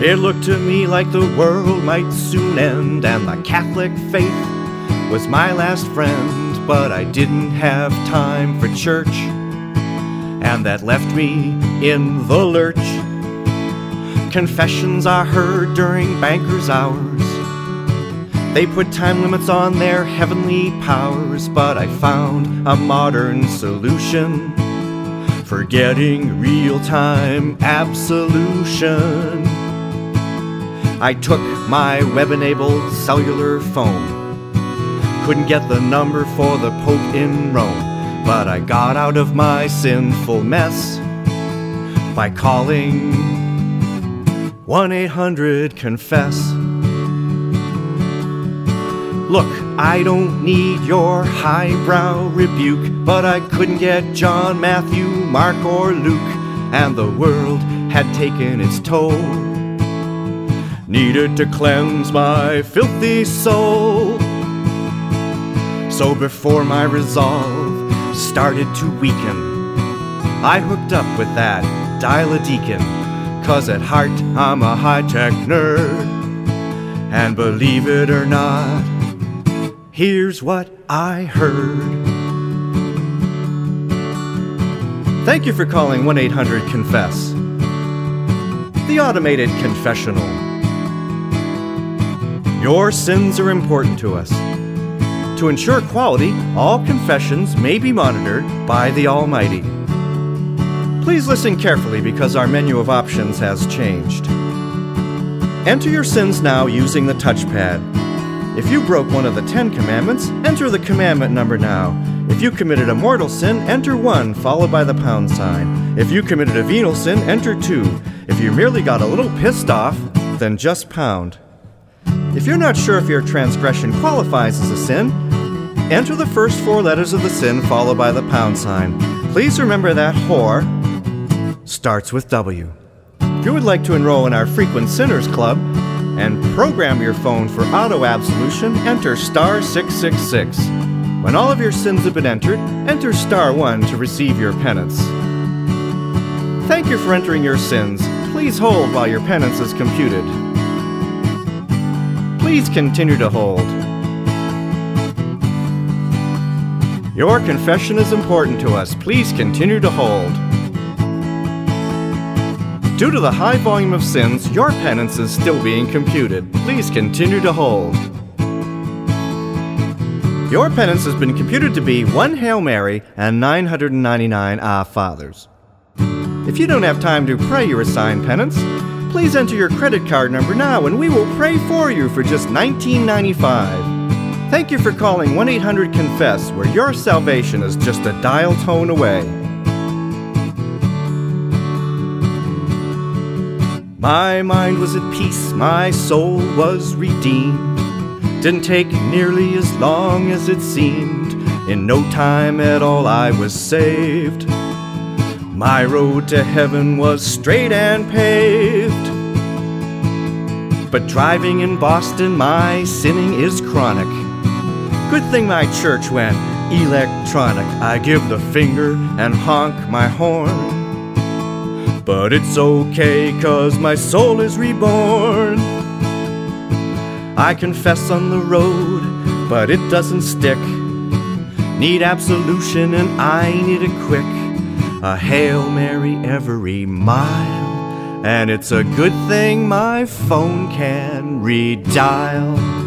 It looked to me like the world might soon end, and the Catholic faith was my last friend. But I didn't have time for church, and that left me in the lurch. Confessions I heard during banker's hours. They put time limits on their heavenly powers, but I found a modern solution for getting real-time absolution. I took my web-enabled cellular phone. Couldn't get the number for the Pope in Rome, but I got out of my sinful mess by calling 1-800-CONFESS. Look, I don't need your highbrow rebuke, but I couldn't get John, Matthew, Mark, or Luke, and the world had taken its toll. Needed to cleanse my filthy soul. So before my resolve started to weaken, I hooked up with that dial-a-deacon, 'cause at heart I'm a high-tech nerd. And believe it or not, here's what I heard. Thank you for calling 1-800-CONFESS, the automated confessional. Your sins are important to us. To ensure quality, all confessions may be monitored by the Almighty. Please listen carefully because our menu of options has changed. Enter your sins now using the touchpad. If you broke one of the 10 commandments, enter the commandment number now. If you committed a mortal sin, enter 1 followed by the pound sign. If you committed a venial sin, enter 2. If you merely got a little pissed off, then just pound. If you're not sure if your transgression qualifies as a sin, enter the first 4 letters of the sin followed by the pound sign. Please remember that whore starts with W. If you would like to enroll in our Frequent Sinners Club and program your phone for auto-absolution, enter star 666. When all of your sins have been entered, enter star 1 to receive your penance. Thank you for entering your sins. Please hold while your penance is computed. Please continue to hold. Your confession is important to us. Please continue to hold. Due to the high volume of sins, your penance is still being computed. Please continue to hold. Your penance has been computed to be 1 Hail Mary and 999 Our Fathers. If you don't have time to pray your assigned penance, please enter your credit card number now and we will pray for you for just $19.95. Thank you for calling 1-800-CONFESS, where your salvation is just a dial tone away. My mind was at peace, my soul was redeemed. Didn't take nearly as long as it seemed. In no time at all I was saved. My road to heaven was straight and paved. But driving in Boston, my sinning is chronic. Good thing my church went electronic. I give the finger and honk my horn. But it's okay, 'cause my soul is reborn. I confess on the road, but it doesn't stick. Need absolution and I need it quick. A Hail Mary every mile, and it's a good thing my phone can redial.